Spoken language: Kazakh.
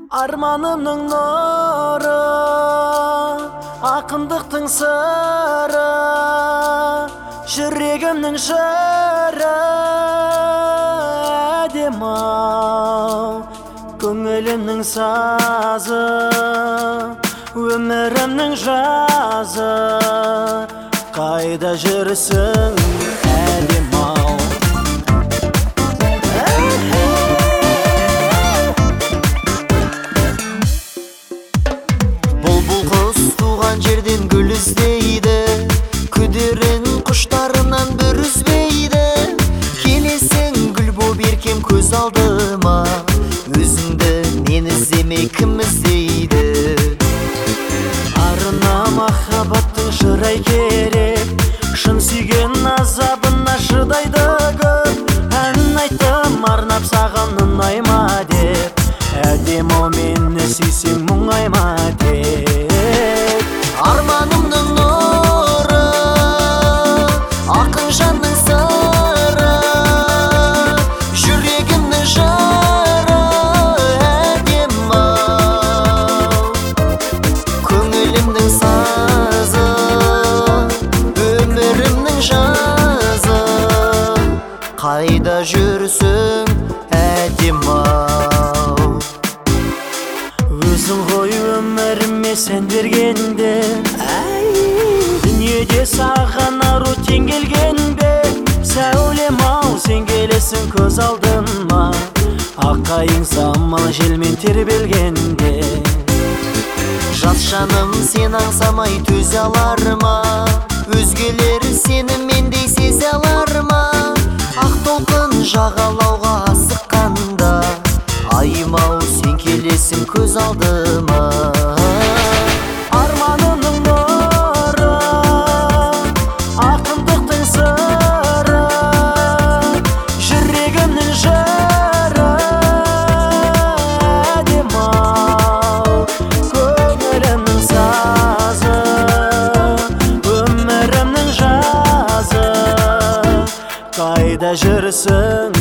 Арманымның нұры, ақындықтың сыры, жүрегімнің жыры, әдем-ау, көңілімнің сазы, өмірімнің жазы, қайда жүрсің, әдем-ау. Жерден гүл іздейді, күдерін құштарынан бір үзбейді. Келесің гүл боп еркем көз алдыма, өзіңді мен іздемей кім іздейді? Арына махаббаттың шырай керек, шын сүйген азабына шыдайды көп. Әнін айттым арнап саған ұнайма деп, әдем-ау мені сүйсең мұңайма деп. Арманымның нұры, ақын жанның сыры, жүрегімнің жыры, әдем-ау, көңілімнің сазы, өмірімнің жазы, қайда жүрсің, әдем-ау. Өзің ғой өміріме сен бергенде, дүниеде саған ару тең келген бе? Сәулем-ау, сен келесің көз алдыма, аққайың самал желмен тербелгенде. Жас жаным сен аңсамай төзе алар ма? Өзгелер сені мендей сезе алар ма? Ақ толқын жағалауға асыққанда, айым-ау сен келесің көз алдыма. Арманымның нұры, ақындықтың сыры, жүрегімнің жыры, әдем-ау, көңілімнің сазы, өмірімнің жазы, қайда жүрсің,